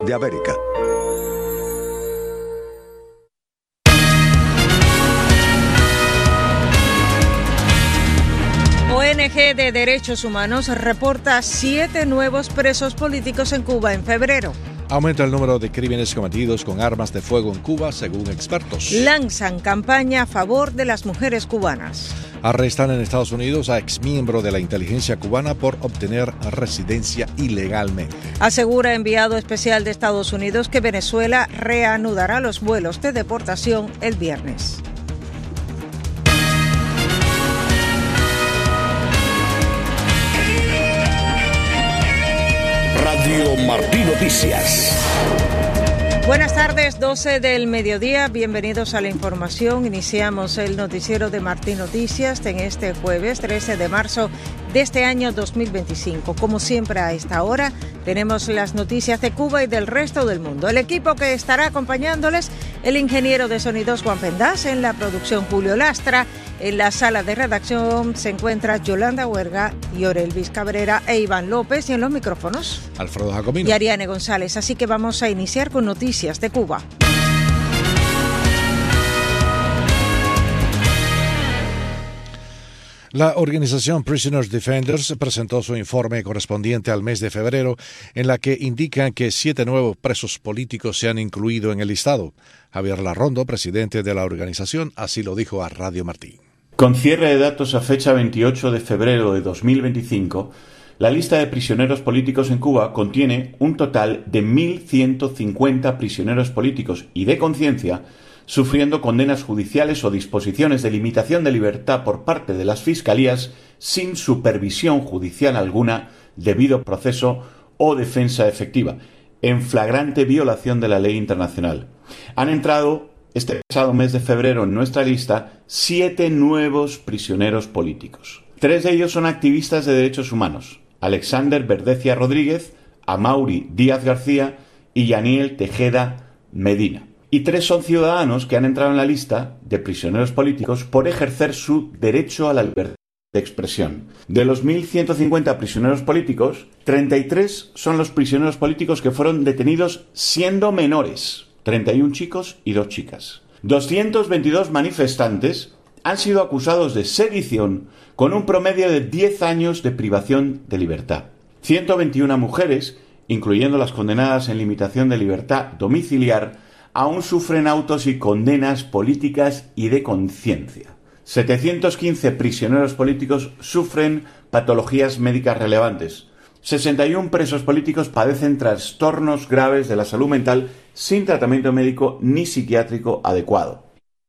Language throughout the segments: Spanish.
de América. ONG de Derechos Humanos reporta 7 nuevos presos políticos en Cuba en febrero. Aumenta el número de crímenes cometidos con armas de fuego en Cuba, según expertos. Lanzan campaña a favor de las mujeres cubanas. Arrestan en Estados Unidos a exmiembro de la inteligencia cubana por obtener residencia ilegalmente. Asegura enviado especial de Estados Unidos que Venezuela reanudará los vuelos de deportación el viernes. Radio Martí Noticias. Buenas tardes, 12 del mediodía. Bienvenidos a la información. Iniciamos el noticiero de Martí Noticias en este jueves 13 de marzo de este año 2025. Como siempre a esta hora tenemos las noticias de Cuba y del resto del mundo. El equipo que estará acompañándoles, el ingeniero de sonidos Juan Pendaz, en la producción Julio Lastra. En la sala de redacción se encuentra Yolanda Huerga, Yorelvis Cabrera e Iván López, y en los micrófonos Alfredo Jacomino y Ariane González. Así que vamos a iniciar con noticias de Cuba. La organización Prisoners Defenders presentó su informe correspondiente al mes de febrero, en la que indican que 7 nuevos presos políticos se han incluido en el listado. Javier Larrondo, presidente de la organización, así lo dijo a Radio Martí. Con cierre de datos a fecha 28 de febrero de 2025, la lista de prisioneros políticos en Cuba contiene un total de 1.150 prisioneros políticos y de conciencia sufriendo condenas judiciales o disposiciones de limitación de libertad por parte de las fiscalías sin supervisión judicial alguna, debido proceso o defensa efectiva, en flagrante violación de la ley internacional. Han entrado este pasado mes de febrero en nuestra lista 7 nuevos prisioneros políticos. 3 de ellos son activistas de derechos humanos: Alexander Verdecia Rodríguez, Amaury Díaz García y Yaniel Tejeda Medina. Y 3 son ciudadanos que han entrado en la lista de prisioneros políticos por ejercer su derecho a la libertad de expresión. De los 1.150 prisioneros políticos, 33 son los prisioneros políticos que fueron detenidos siendo menores, 31 chicos y 2 chicas. 222 manifestantes han sido acusados de sedición con un promedio de 10 años de privación de libertad. 121 mujeres, incluyendo las condenadas en limitación de libertad domiciliar, aún sufren autos y condenas políticas y de conciencia. 715 prisioneros políticos sufren patologías médicas relevantes. 61 presos políticos padecen trastornos graves de la salud mental sin tratamiento médico ni psiquiátrico adecuado.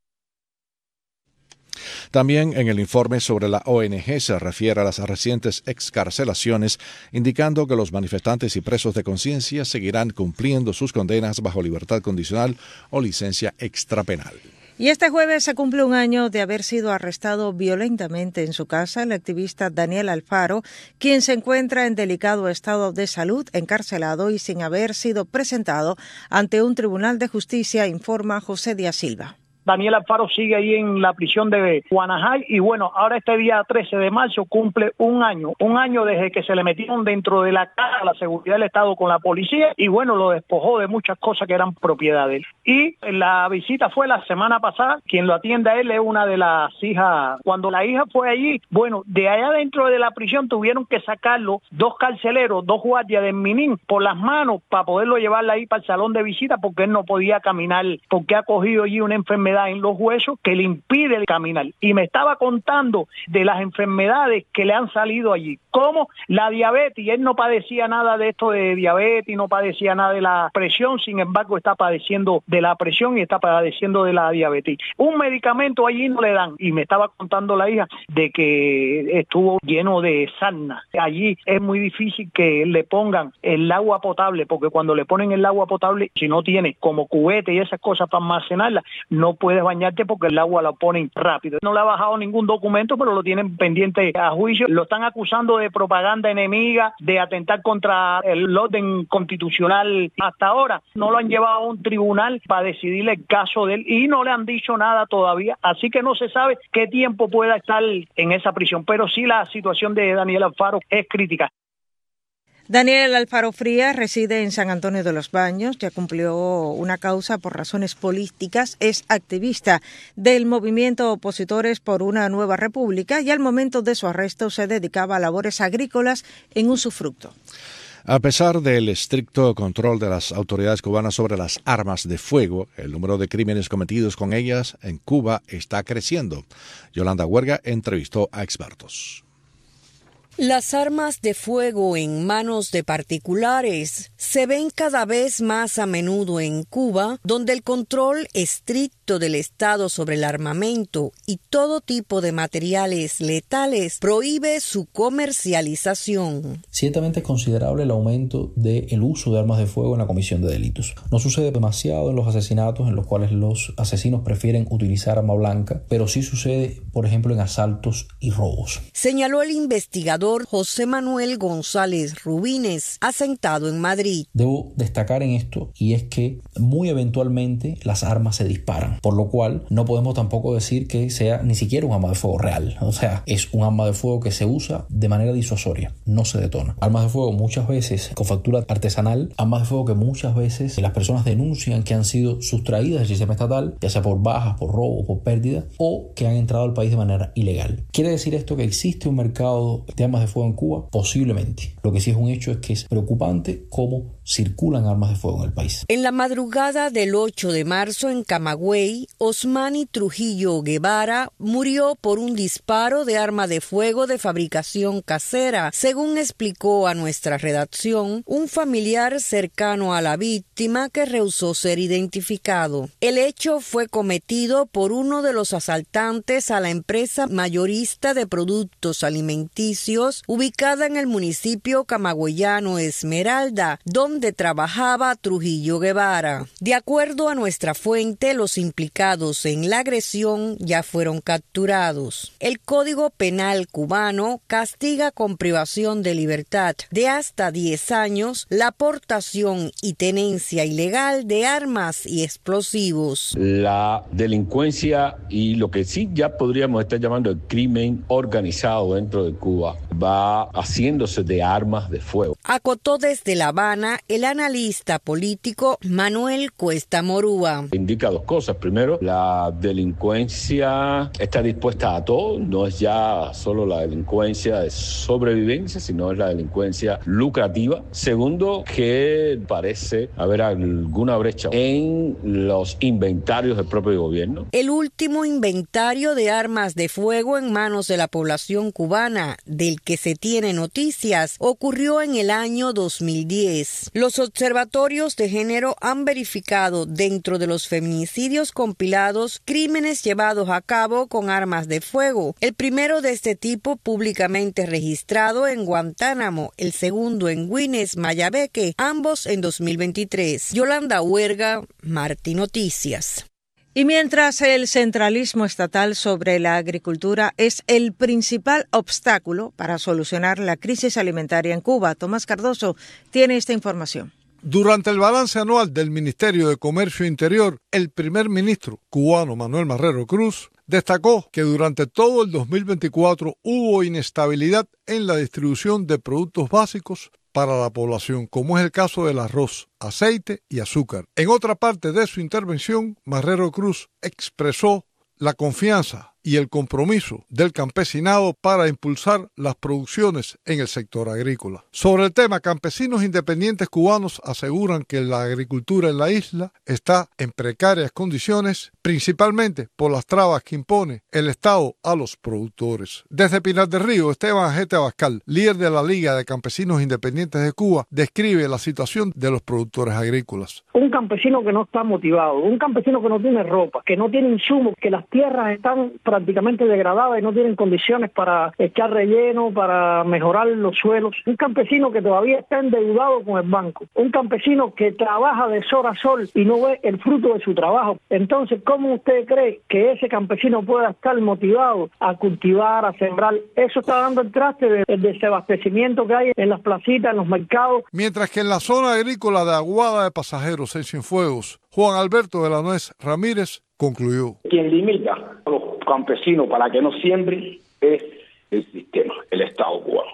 También en el informe sobre la ONG se refiere a las recientes excarcelaciones, indicando que los manifestantes y presos de conciencia seguirán cumpliendo sus condenas bajo libertad condicional o licencia extrapenal. Y este jueves se cumple un año de haber sido arrestado violentamente en su casa el activista Daniel Alfaro, quien se encuentra en delicado estado de salud, encarcelado y sin haber sido presentado ante un tribunal de justicia, informa José Díaz Silva. Daniel Alfaro sigue ahí en la prisión de Guanajay y bueno, ahora este día 13 de marzo cumple un año desde que se le metieron dentro de la casa la seguridad del Estado con la policía y bueno, lo despojó de muchas cosas que eran propiedad de él. Y la visita fue la semana pasada, quien lo atiende a él es una de las hijas. Cuando la hija fue allí, bueno, de allá dentro de la prisión tuvieron que sacarlo 2 carceleros, 2 guardias de Minin por las manos para poderlo llevarla ahí para el salón de visita porque él no podía caminar, porque ha cogido allí una enfermedad en los huesos que le impide caminar. Y me estaba contando de las enfermedades que le han salido allí, como la diabetes. Él no padecía nada de esto de diabetes, no padecía nada de la presión, sin embargo está padeciendo de la presión y está padeciendo de la diabetes. Un medicamento allí no le dan. Y me estaba contando la hija de que estuvo lleno de sarna. Allí es muy difícil que le pongan el agua potable, porque cuando le ponen el agua potable, si no tiene como cubete y esas cosas para almacenarla, no puedes bañarte porque el agua la ponen rápido. No le ha bajado ningún documento, pero lo tienen pendiente a juicio. Lo están acusando de propaganda enemiga, de atentar contra el orden constitucional. Hasta ahora no lo han llevado a un tribunal para decidirle el caso de él y no le han dicho nada todavía, así que no se sabe qué tiempo pueda estar en esa prisión, pero sí la situación de Daniel Alfaro es crítica. Daniel Alfaro Frías reside en San Antonio de los Baños, ya cumplió una causa por razones políticas, es activista del movimiento Opositores por una Nueva República y al momento de su arresto se dedicaba a labores agrícolas en usufructo. A pesar del estricto control de las autoridades cubanas sobre las armas de fuego, el número de crímenes cometidos con ellas en Cuba está creciendo. Yolanda Huerga entrevistó a expertos. Las armas de fuego en manos de particulares se ven cada vez más a menudo en Cuba, donde el control estricto del Estado sobre el armamento y todo tipo de materiales letales prohíbe su comercialización. Ciertamente es considerable el aumento del uso de armas de fuego en la comisión de delitos. No sucede demasiado en los asesinatos en los cuales los asesinos prefieren utilizar arma blanca, pero sí sucede, por ejemplo, en asaltos y robos. Señaló el investigador José Manuel González Rubines, asentado en Madrid. Debo destacar en esto, y es que muy eventualmente las armas se disparan, por lo cual no podemos tampoco decir que sea ni siquiera un arma de fuego real. O sea, es un arma de fuego que se usa de manera disuasoria, no se detona. Armas de fuego muchas veces con factura artesanal, armas de fuego que muchas veces las personas denuncian que han sido sustraídas del sistema estatal, ya sea por bajas, por robo, por pérdida, o que han entrado al país de manera ilegal. ¿Quiere decir esto que existe un mercado de armas de fuego en Cuba? Posiblemente. Lo que sí es un hecho es que es preocupante cómo circulan armas de fuego en el país. En la madrugada del 8 de marzo en Camagüey, Osmani Trujillo Guevara murió por un disparo de arma de fuego de fabricación casera, según explicó a nuestra redacción un familiar cercano a la víctima que rehusó ser identificado. El hecho fue cometido por uno de los asaltantes a la empresa mayorista de productos alimenticios ubicada en el municipio camagüeyano Esmeralda, donde trabajaba Trujillo Guevara. De acuerdo a nuestra fuente, los implicados en la agresión ya fueron capturados. El Código Penal cubano castiga con privación de libertad de hasta 10 años la portación y tenencia ilegal de armas y explosivos. La delincuencia y lo que sí ya podríamos estar llamando el crimen organizado dentro de Cuba va haciéndose de armas de fuego. Acotó desde La Habana el analista político Manuel Cuesta Morúa. Indica dos cosas. Primero, la delincuencia está dispuesta a todo. No es ya solo la delincuencia de sobrevivencia, sino es la delincuencia lucrativa. Segundo, que parece haber alguna brecha en los inventarios del propio gobierno. El último inventario de armas de fuego en manos de la población cubana, del que se tiene noticias, ocurrió en el año 2010. Los observatorios de género han verificado dentro de los feminicidios compilados crímenes llevados a cabo con armas de fuego. El primero de este tipo públicamente registrado en Guantánamo, el segundo en Güines, Mayabeque, ambos en 2023. Yolanda Huerga, Martí Noticias. Y mientras el centralismo estatal sobre la agricultura es el principal obstáculo para solucionar la crisis alimentaria en Cuba, Tomás Cardoso tiene esta información. Durante el balance anual del Ministerio de Comercio Interior, el primer ministro cubano Manuel Marrero Cruz destacó que durante todo el 2024 hubo inestabilidad en la distribución de productos básicos para la población, como es el caso del arroz, aceite y azúcar. En otra parte de su intervención, Marrero Cruz expresó la confianza y el compromiso del campesinado para impulsar las producciones en el sector agrícola. Sobre el tema, campesinos independientes cubanos aseguran que la agricultura en la isla está en precarias condiciones, principalmente por las trabas que impone el Estado a los productores. Desde Pinar del Río, Esteban Ajete Abascal, líder de la Liga de Campesinos Independientes de Cuba, describe la situación de los productores agrícolas. Un campesino que no está motivado, un campesino que no tiene ropa, que no tiene insumos, que las tierras están prácticamente degradadas y no tienen condiciones para echar relleno, para mejorar los suelos. Un campesino que todavía está endeudado con el banco. Un campesino que trabaja de sol a sol y no ve el fruto de su trabajo. Entonces, ¿cómo usted cree que ese campesino pueda estar motivado a cultivar, a sembrar? Eso está dando el traste del desabastecimiento que hay en las placitas, en los mercados. Mientras que en la zona agrícola de Aguada de Pasajeros, en Cienfuegos, Juan Alberto de la Nuez Ramírez concluyó. Quien limita a los campesinos para que no siembren es el sistema, el Estado cubano.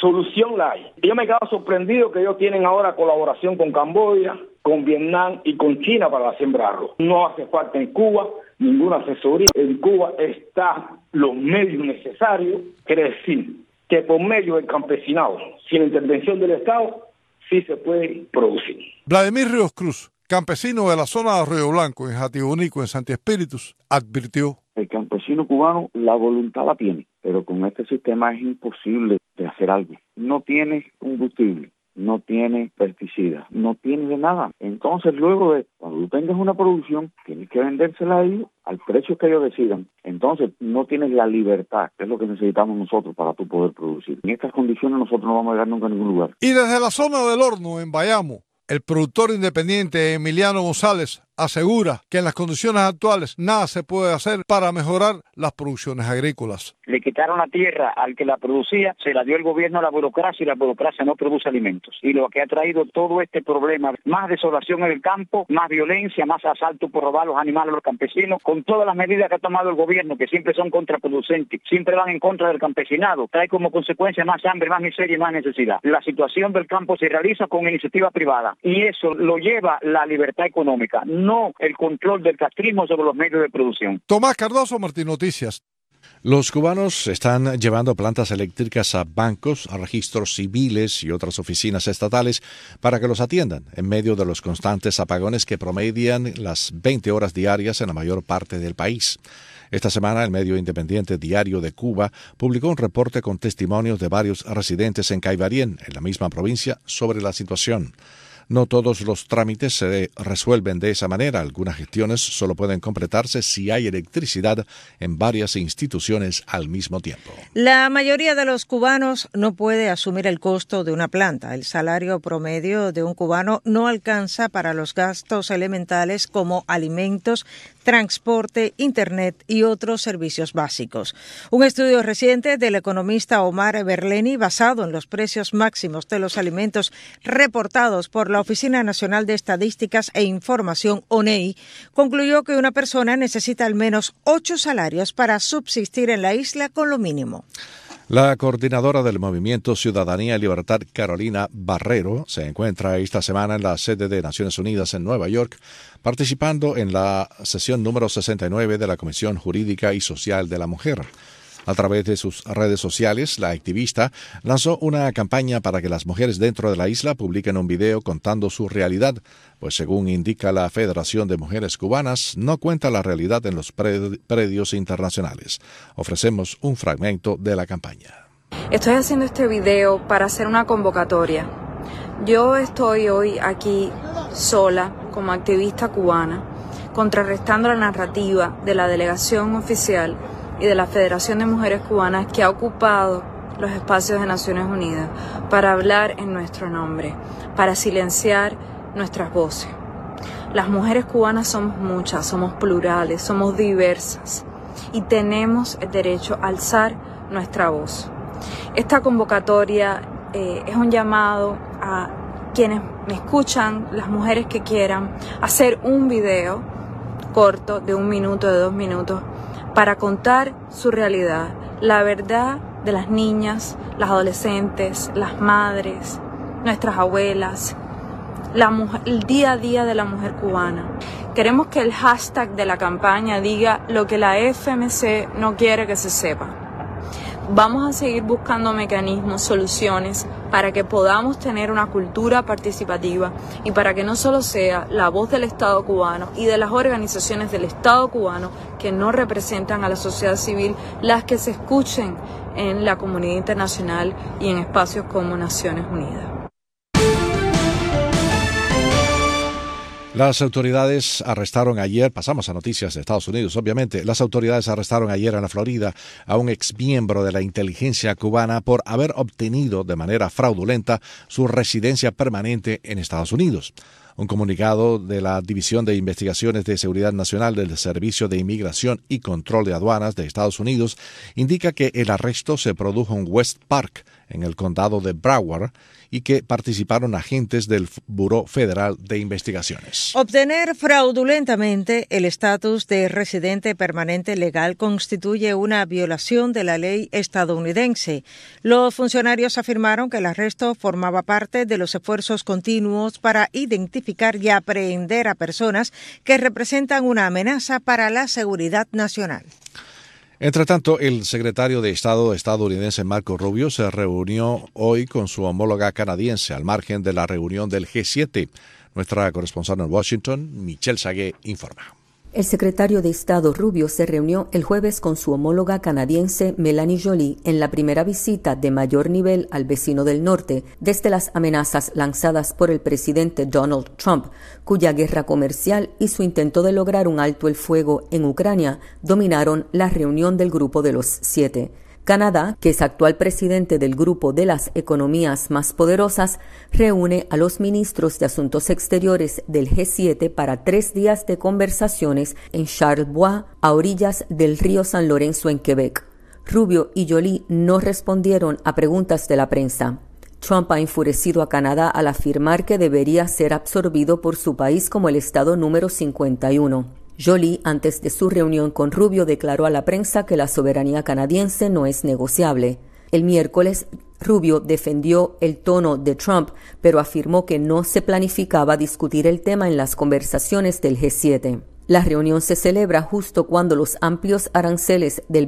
solución la hay. Yo me he quedado sorprendido que ellos tienen ahora colaboración con Camboya, con Vietnam y con China para la siembra de arroz. No hace falta en Cuba ninguna asesoría. En Cuba están los medios necesarios, quiere decir que por medio del campesinado, sin la intervención del Estado, sí se puede producir. Vladimir Ríos Cruz, campesino de la zona de Arroyo Blanco, en Jatibonico, en Santi Espíritus, advirtió: el campesino cubano la voluntad la tiene, pero con este sistema es imposible de hacer algo. No tiene combustible, no tiene pesticidas, no tiene de nada. Entonces, luego de cuando tú tengas una producción, tienes que vendérsela a ellos al precio que ellos decidan. Entonces, no tienes la libertad, que es lo que necesitamos nosotros para tú poder producir. En estas condiciones nosotros no vamos a llegar nunca a ningún lugar. Y desde la zona del Horno, en Bayamo, el productor independiente Emiliano González asegura que en las condiciones actuales nada se puede hacer para mejorar las producciones agrícolas. Le quitaron la tierra al que la producía, se la dio el gobierno a la burocracia y la burocracia no produce alimentos. Y lo que ha traído todo este problema, más desolación en el campo, más violencia, más asalto por robar los animales a los campesinos, con todas las medidas que ha tomado el gobierno, que siempre son contraproducentes, siempre van en contra del campesinado, trae como consecuencia más hambre, más miseria y más necesidad. La situación del campo se realiza con iniciativa privada y eso lo lleva la libertad económica, no el control del castrismo sobre los medios de producción. Tomás Cardoso, Martín Noticias. Los cubanos están llevando plantas eléctricas a bancos, a registros civiles y otras oficinas estatales para que los atiendan en medio de los constantes apagones que promedian las 20 horas diarias en la mayor parte del país. Esta semana, el medio independiente Diario de Cuba publicó un reporte con testimonios de varios residentes en Caibarien, en la misma provincia, sobre la situación. No todos los trámites se resuelven de esa manera. Algunas gestiones solo pueden completarse si hay electricidad en varias instituciones al mismo tiempo. La mayoría de los cubanos no puede asumir el costo de una planta. El salario promedio de un cubano no alcanza para los gastos elementales como alimentos, transporte, internet y otros servicios básicos. Un estudio reciente del economista Omar Berleni, basado en los precios máximos de los alimentos reportados por la Oficina Nacional de Estadísticas e Información, ONEI, concluyó que una persona necesita al menos 8 salarios para subsistir en la isla con lo mínimo. La coordinadora del Movimiento Ciudadanía y Libertad, Carolina Barrero, se encuentra esta semana en la sede de Naciones Unidas en Nueva York, participando en la sesión número 69 de la Comisión Jurídica y Social de la Mujer. A través de sus redes sociales, la activista lanzó una campaña para que las mujeres dentro de la isla publiquen un video contando su realidad, pues según indica la Federación de Mujeres Cubanas, no cuenta la realidad en los predios internacionales. Ofrecemos un fragmento de la campaña. Estoy haciendo este video para hacer una convocatoria. Yo estoy hoy aquí sola como activista cubana, contrarrestando la narrativa de la delegación oficial y de la Federación de Mujeres Cubanas que ha ocupado los espacios de Naciones Unidas para hablar en nuestro nombre, para silenciar nuestras voces. Las mujeres cubanas somos muchas, somos plurales, somos diversas y tenemos el derecho a alzar nuestra voz. Esta convocatoria es un llamado a quienes me escuchan, las mujeres que quieran, hacer un video corto de 1 minuto, de 2 minutos, para contar su realidad, la verdad de las niñas, las adolescentes, las madres, nuestras abuelas, el día a día de la mujer cubana. Queremos que el hashtag de la campaña diga lo que la FMC no quiere que se sepa. Vamos a seguir buscando mecanismos, soluciones para que podamos tener una cultura participativa y para que no solo sea la voz del Estado cubano y de las organizaciones del Estado cubano que no representan a la sociedad civil las que se escuchen en la comunidad internacional y en espacios como Naciones Unidas. Las autoridades arrestaron ayer, pasamos a noticias de Estados Unidos, obviamente, las autoridades arrestaron ayer en la Florida a un exmiembro de la inteligencia cubana por haber obtenido de manera fraudulenta su residencia permanente en Estados Unidos. Un comunicado de la División de Investigaciones de Seguridad Nacional del Servicio de Inmigración y Control de Aduanas de Estados Unidos indica que el arresto se produjo en West Park, en el condado de Broward, y que participaron agentes del Buró Federal de Investigaciones. Obtener fraudulentamente el estatus de residente permanente legal constituye una violación de la ley estadounidense. Los funcionarios afirmaron que el arresto formaba parte de los esfuerzos continuos para identificar y aprehender a personas que representan una amenaza para la seguridad nacional. Entre tanto, el secretario de Estado estadounidense Marco Rubio se reunió hoy con su homóloga canadiense al margen de la reunión del G7. Nuestra corresponsal en Washington, Michelle Sagué, informa. El secretario de Estado Rubio se reunió el jueves con su homóloga canadiense Melanie Joly en la primera visita de mayor nivel al vecino del norte desde las amenazas lanzadas por el presidente Donald Trump, cuya guerra comercial y su intento de lograr un alto el fuego en Ucrania dominaron la reunión del Grupo de los 7. Canadá, que es actual presidente del Grupo de las Economías Más Poderosas, reúne a los ministros de Asuntos Exteriores del G7 para 3 días de conversaciones en Charlevoix, a orillas del río San Lorenzo en Quebec. Rubio y Joly no respondieron a preguntas de la prensa. Trump ha enfurecido a Canadá al afirmar que debería ser absorbido por su país como el estado número 51. Joly, antes de su reunión con Rubio, declaró a la prensa que la soberanía canadiense no es negociable. El miércoles, Rubio defendió el tono de Trump, pero afirmó que no se planificaba discutir el tema en las conversaciones del G7. La reunión se celebra justo cuando los amplios aranceles del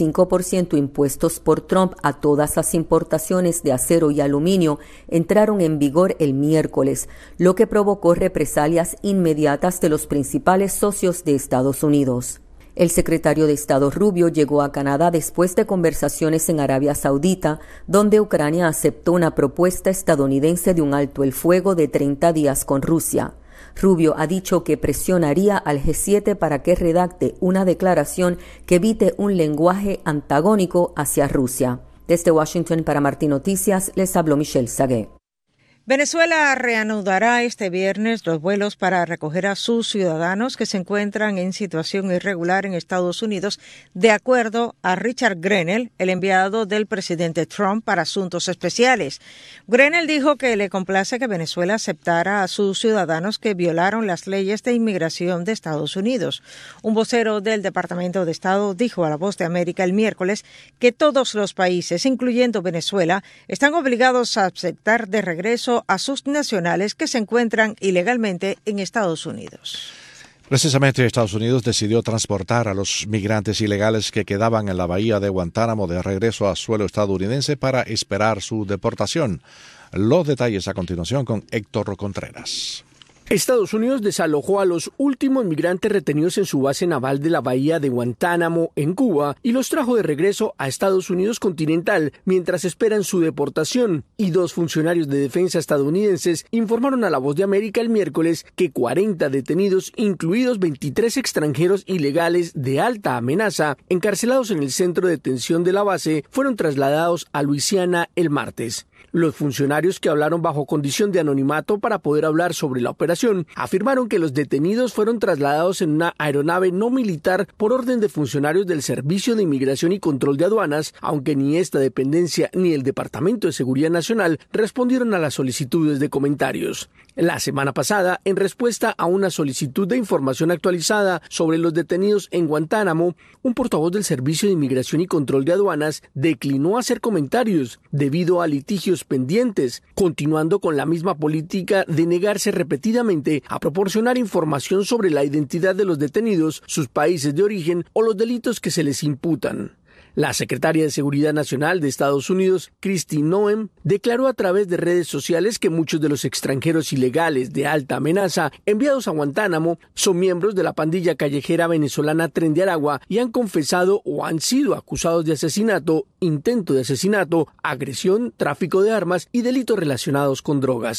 25% impuestos por Trump a todas las importaciones de acero y aluminio entraron en vigor el miércoles, lo que provocó represalias inmediatas de los principales socios de Estados Unidos. El secretario de Estado Rubio llegó a Canadá después de conversaciones en Arabia Saudita, donde Ucrania aceptó una propuesta estadounidense de un alto el fuego de 30 días con Rusia. Rubio ha dicho que presionaría al G7 para que redacte una declaración que evite un lenguaje antagónico hacia Rusia. Desde Washington para Martín Noticias, les habló Michelle Sagué. Venezuela reanudará este viernes los vuelos para recoger a sus ciudadanos que se encuentran en situación irregular en Estados Unidos, de acuerdo a Richard Grenell, el enviado del presidente Trump para asuntos especiales. Grenell dijo que le complace que Venezuela aceptara a sus ciudadanos que violaron las leyes de inmigración de Estados Unidos. Un vocero del Departamento de Estado dijo a La Voz de América el miércoles que todos los países, incluyendo Venezuela, están obligados a aceptar de regreso a sus nacionales que se encuentran ilegalmente en Estados Unidos. Precisamente Estados Unidos decidió transportar a los migrantes ilegales que quedaban en la bahía de Guantánamo de regreso a suelo estadounidense para esperar su deportación. Los detalles a continuación con Héctor Contreras. Estados Unidos desalojó a los últimos migrantes retenidos en su base naval de la bahía de Guantánamo, en Cuba, y los trajo de regreso a Estados Unidos continental mientras esperan su deportación. Y 2 funcionarios de defensa estadounidenses informaron a La Voz de América el miércoles que 40 detenidos, incluidos 23 extranjeros ilegales de alta amenaza, encarcelados en el centro de detención de la base, fueron trasladados a Luisiana el martes. Los funcionarios, que hablaron bajo condición de anonimato para poder hablar sobre la operación, afirmaron que los detenidos fueron trasladados en una aeronave no militar por orden de funcionarios del Servicio de Inmigración y Control de Aduanas, aunque ni esta dependencia ni el Departamento de Seguridad Nacional respondieron a las solicitudes de comentarios. La semana pasada, en respuesta a una solicitud de información actualizada sobre los detenidos en Guantánamo, un portavoz del Servicio de Inmigración y Control de Aduanas declinó hacer comentarios debido a litigios pendientes, continuando con la misma política de negarse repetidamente a proporcionar información sobre la identidad de los detenidos, sus países de origen o los delitos que se les imputan. La secretaria de Seguridad Nacional de Estados Unidos, Kristi Noem, declaró a través de redes sociales que muchos de los extranjeros ilegales de alta amenaza enviados a Guantánamo son miembros de la pandilla callejera venezolana Tren de Aragua y han confesado o han sido acusados de asesinato, intento de asesinato, agresión, tráfico de armas y delitos relacionados con drogas.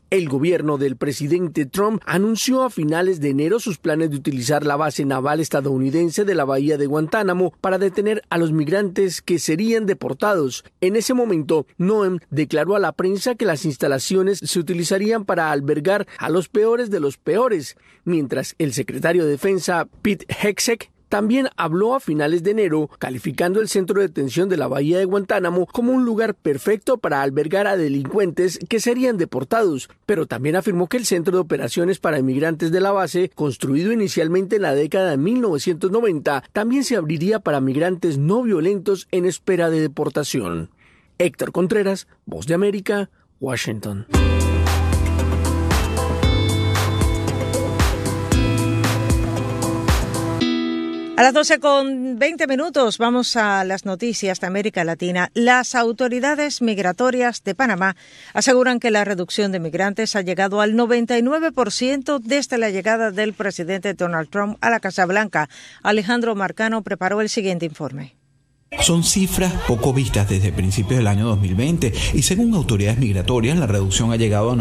El gobierno del presidente Trump anunció a finales de enero sus planes de utilizar la base naval estadounidense de la bahía de Guantánamo para detener a los migrantes que serían deportados. En ese momento, Noem declaró a la prensa que las instalaciones se utilizarían para albergar a los peores de los peores, mientras el secretario de Defensa, Pete Hegseth, también habló a finales de enero, calificando el centro de detención de la bahía de Guantánamo como un lugar perfecto para albergar a delincuentes que serían deportados, pero también afirmó que el centro de operaciones para inmigrantes de la base, construido inicialmente en la década de 1990, también se abriría para migrantes no violentos en espera de deportación. Héctor Contreras, Voz de América, Washington. A las 12:20 vamos a las noticias de América Latina. Las autoridades migratorias de Panamá aseguran que la reducción de migrantes ha llegado al 99% desde la llegada del presidente Donald Trump a la Casa Blanca. Alejandro Marcano preparó el siguiente informe. Son cifras poco vistas desde principios del año 2020 y según autoridades migratorias la reducción ha llegado a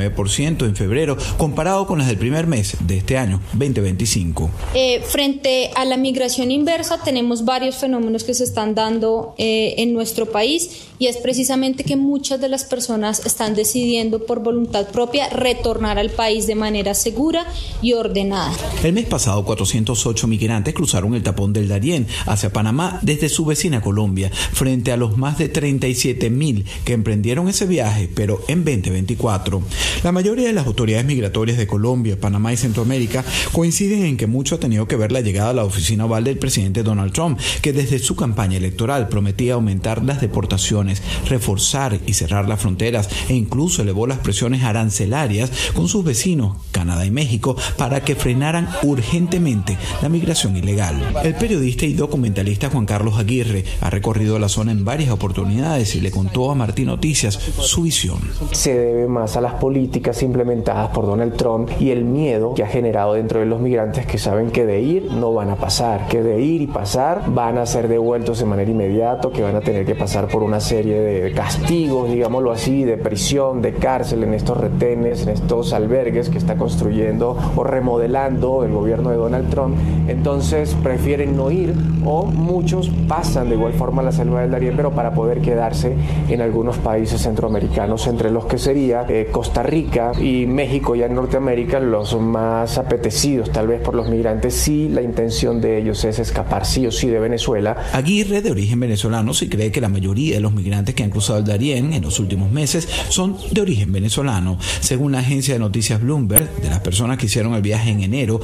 99% en febrero comparado con las del primer mes de este año 2025. Frente a la migración inversa tenemos varios fenómenos que se están dando en nuestro país y es precisamente que muchas de las personas están decidiendo por voluntad propia retornar al país de manera segura y ordenada. El mes pasado 408 migrantes cruzaron el tapón del Darién hacia Panamá desde su vecina Colombia, frente a los más de 37.000 que emprendieron ese viaje, pero en 2024. La mayoría de las autoridades migratorias de Colombia, Panamá y Centroamérica coinciden en que mucho ha tenido que ver la llegada a la oficina oval del presidente Donald Trump, que desde su campaña electoral prometía aumentar las deportaciones, reforzar y cerrar las fronteras e incluso elevó las presiones arancelarias con sus vecinos, Canadá y México, para que frenaran urgentemente la migración ilegal. El periodista y documentalista Juan Carlos Aguirre ha recorrido la zona en varias oportunidades y le contó a Martín Noticias su visión. Se debe más a las políticas implementadas por Donald Trump y el miedo que ha generado dentro de los migrantes que saben que de ir no van a pasar, que de ir y pasar van a ser devueltos de manera inmediata, que van a tener que pasar por una serie de castigos, digámoslo así, de prisión, de cárcel en estos retenes, en estos albergues que está construyendo o remodelando el gobierno de Donald Trump. Entonces prefieren no ir o muchos pasan de igual forma la selva del Darién, pero para poder quedarse en algunos países centroamericanos, entre los que sería Costa Rica y México, ya en Norteamérica, los más apetecidos tal vez por los migrantes, si la intención de ellos es escapar sí o sí de Venezuela. Aguirre, de origen venezolano, sí cree que la mayoría de los migrantes que han cruzado el Darién en los últimos meses son de origen venezolano. Según la agencia de noticias Bloomberg, de las personas que hicieron el viaje en enero,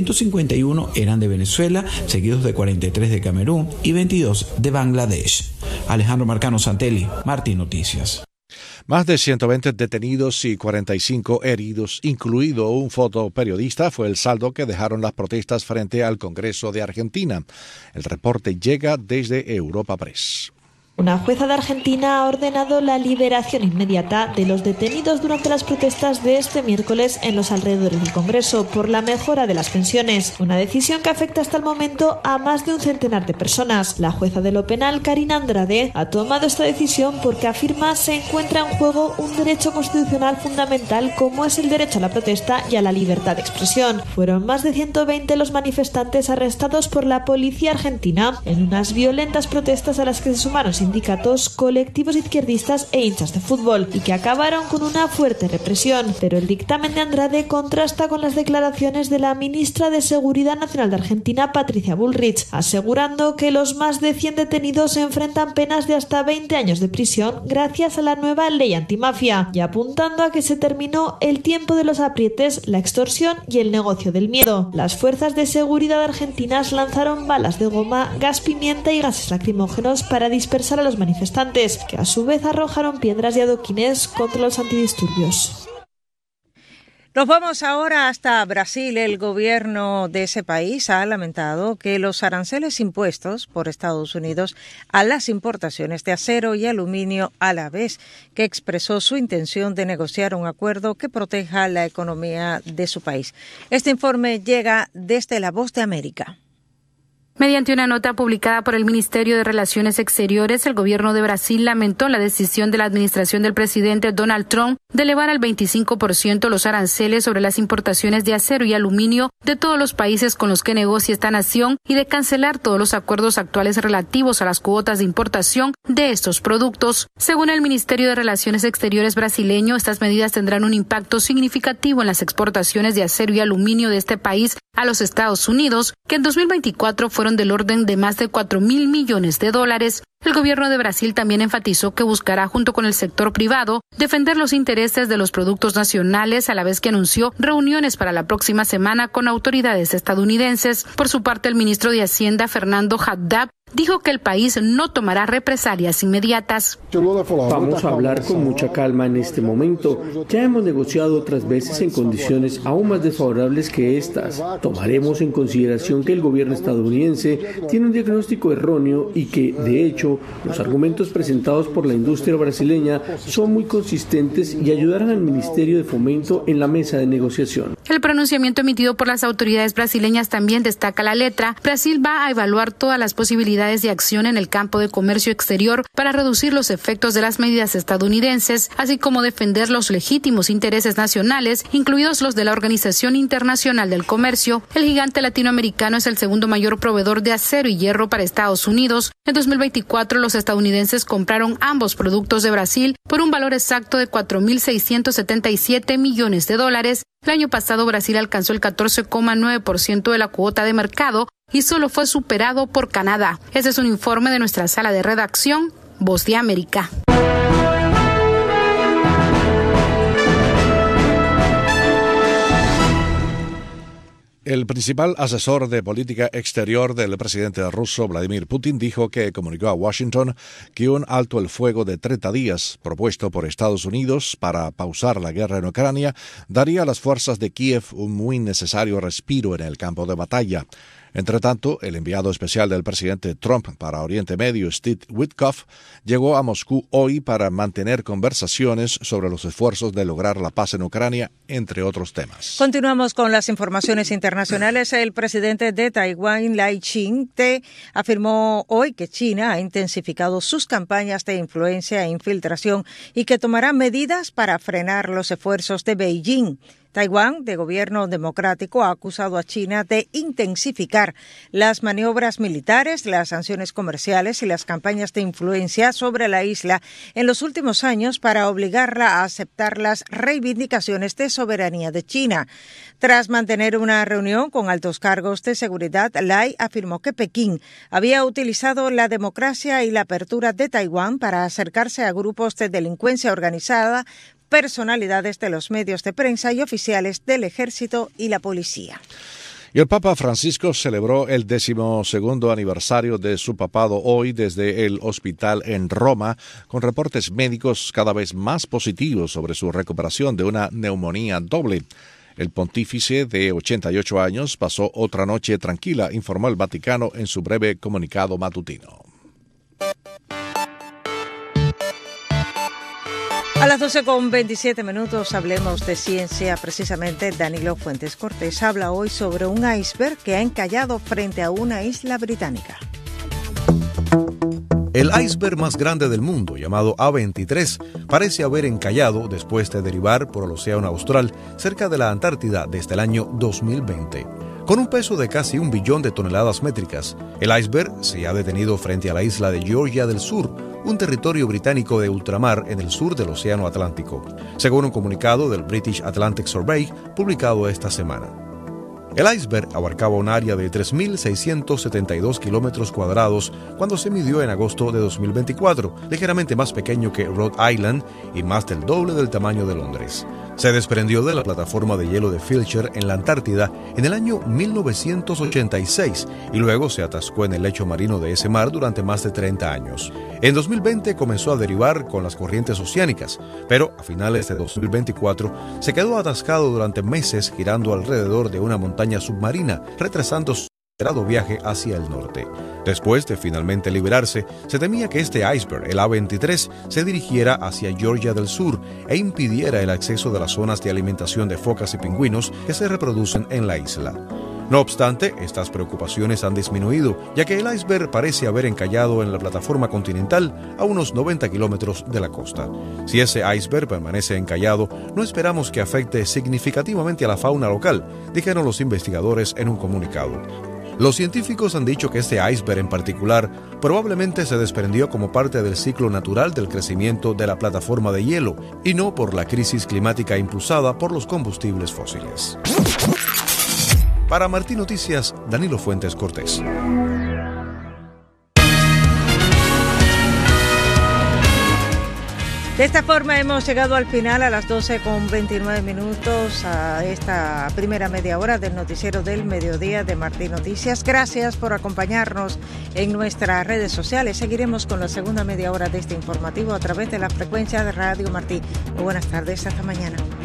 151 eran de Venezuela, seguidos de 43 de Camerún y 22 de Bangladesh. Alejandro Marcano Santelli, Martín Noticias. Más de 120 detenidos y 45 heridos, incluido un fotoperiodista, fue el saldo que dejaron las protestas frente al Congreso de Argentina. El reporte llega desde Europa Press. Una jueza de Argentina ha ordenado la liberación inmediata de los detenidos durante las protestas de este miércoles en los alrededores del Congreso por la mejora de las pensiones, una decisión que afecta hasta el momento a más de un centenar de personas. La jueza de lo penal, Karina Andrade, ha tomado esta decisión porque afirma se encuentra en juego un derecho constitucional fundamental como es el derecho a la protesta y a la libertad de expresión. Fueron más de 120 los manifestantes arrestados por la policía argentina en unas violentas protestas a las que se sumaron sindicatos, colectivos izquierdistas e hinchas de fútbol y que acabaron con una fuerte represión. Pero el dictamen de Andrade contrasta con las declaraciones de la ministra de Seguridad Nacional de Argentina, Patricia Bullrich, asegurando que los más de 100 detenidos se enfrentan penas de hasta 20 años de prisión gracias a la nueva ley antimafia y apuntando a que se terminó el tiempo de los aprietes, la extorsión y el negocio del miedo. Las fuerzas de seguridad argentinas lanzaron balas de goma, gas pimienta y gases lacrimógenos para dispersar a los manifestantes, que a su vez arrojaron piedras y adoquines contra los antidisturbios. Nos vamos ahora hasta Brasil. El gobierno de ese país ha lamentado que los aranceles impuestos por Estados Unidos a las importaciones de acero y aluminio, a la vez que expresó su intención de negociar un acuerdo que proteja la economía de su país. Este informe llega desde La Voz de América. Mediante una nota publicada por el Ministerio de Relaciones Exteriores, el gobierno de Brasil lamentó la decisión de la administración del presidente Donald Trump de elevar al 25% los aranceles sobre las importaciones de acero y aluminio de todos los países con los que negocia esta nación y de cancelar todos los acuerdos actuales relativos a las cuotas de importación de estos productos. Según el Ministerio de Relaciones Exteriores brasileño, estas medidas tendrán un impacto significativo en las exportaciones de acero y aluminio de este país a los Estados Unidos, que en 2024 fueron del orden de más de $4.000 millones. El gobierno de Brasil también enfatizó que buscará, junto con el sector privado, defender los intereses de los productos nacionales, a la vez que anunció reuniones para la próxima semana con autoridades estadounidenses. Por su parte, el ministro de Hacienda, Fernando Haddad, dijo que el país no tomará represalias inmediatas. Vamos a hablar con mucha calma en este momento. Ya hemos negociado otras veces en condiciones aún más desfavorables que estas. Tomaremos en consideración que el gobierno estadounidense tiene un diagnóstico erróneo y que, de hecho, los argumentos presentados por la industria brasileña son muy consistentes y ayudarán al Ministerio de Fomento en la mesa de negociación. El pronunciamiento emitido por las autoridades brasileñas también destaca la letra. Brasil va a evaluar todas las posibilidades de acción en el campo de comercio exterior para reducir los efectos de las medidas estadounidenses, así como defender los legítimos intereses nacionales, incluidos los de la Organización Internacional del Comercio. El gigante latinoamericano es el segundo mayor proveedor de acero y hierro para Estados Unidos. En 2024, los estadounidenses compraron ambos productos de Brasil por un valor exacto de $4.677 millones. El año pasado, Brasil alcanzó el 14,9% de la cuota de mercado y solo fue superado por Canadá. Este es un informe de nuestra sala de redacción, Voz de América. El principal asesor de política exterior del presidente ruso Vladimir Putin dijo que comunicó a Washington que un alto el fuego de 30 días propuesto por Estados Unidos para pausar la guerra en Ucrania daría a las fuerzas de Kiev un muy necesario respiro en el campo de batalla. Entre tanto, el enviado especial del presidente Trump para Oriente Medio, Steve Witkoff, llegó a Moscú hoy para mantener conversaciones sobre los esfuerzos de lograr la paz en Ucrania, entre otros temas. Continuamos con las informaciones internacionales. El presidente de Taiwán, Lai Ching-te, afirmó hoy que China ha intensificado sus campañas de influencia e infiltración y que tomará medidas para frenar los esfuerzos de Beijing. Taiwán, de gobierno democrático, ha acusado a China de intensificar las maniobras militares, las sanciones comerciales y las campañas de influencia sobre la isla en los últimos años para obligarla a aceptar las reivindicaciones de soberanía de China. Tras mantener una reunión con altos cargos de seguridad, Lai afirmó que Pekín había utilizado la democracia y la apertura de Taiwán para acercarse a grupos de delincuencia organizada, personalidades de los medios de prensa y oficiales del ejército y la policía. Y el Papa Francisco celebró el 12º aniversario de su papado hoy desde el hospital en Roma, con reportes médicos cada vez más positivos sobre su recuperación de una neumonía doble. El pontífice de 88 años pasó otra noche tranquila, informó el Vaticano en su breve comunicado matutino. A las 12:27 hablemos de ciencia. Precisamente Danilo Fuentes Cortés habla hoy sobre un iceberg que ha encallado frente a una isla británica. El iceberg más grande del mundo, llamado A23, parece haber encallado después de derivar por el océano Austral cerca de la Antártida desde el año 2020. Con un peso de casi 1 billón de toneladas métricas, el iceberg se ha detenido frente a la isla de Georgia del Sur, un territorio británico de ultramar en el sur del Océano Atlántico, según un comunicado del British Atlantic Survey publicado esta semana. El iceberg abarcaba un área de 3.672 kilómetros cuadrados cuando se midió en agosto de 2024, ligeramente más pequeño que Rhode Island y más del doble del tamaño de Londres. Se desprendió de la plataforma de hielo de Filcher en la Antártida en el año 1986 y luego se atascó en el lecho marino de ese mar durante más de 30 años. En 2020 comenzó a derivar con las corrientes oceánicas, pero a finales de 2024 se quedó atascado durante meses girando alrededor de una montaña submarina, retrasando su esperado viaje hacia el norte. Después de finalmente liberarse, se temía que este iceberg, el A23, se dirigiera hacia Georgia del Sur e impidiera el acceso de las zonas de alimentación de focas y pingüinos que se reproducen en la isla. No obstante, estas preocupaciones han disminuido, ya que el iceberg parece haber encallado en la plataforma continental a unos 90 kilómetros de la costa. Si ese iceberg permanece encallado, no esperamos que afecte significativamente a la fauna local, dijeron los investigadores en un comunicado. Los científicos han dicho que este iceberg en particular probablemente se desprendió como parte del ciclo natural del crecimiento de la plataforma de hielo y no por la crisis climática impulsada por los combustibles fósiles. Para Martín Noticias, Danilo Fuentes Cortés. De esta forma hemos llegado al final a las 12:29 a esta primera media hora del noticiero del mediodía de Martín Noticias. Gracias por acompañarnos en nuestras redes sociales. Seguiremos con la segunda media hora de este informativo a través de la frecuencia de Radio Martí. Muy buenas tardes, hasta mañana.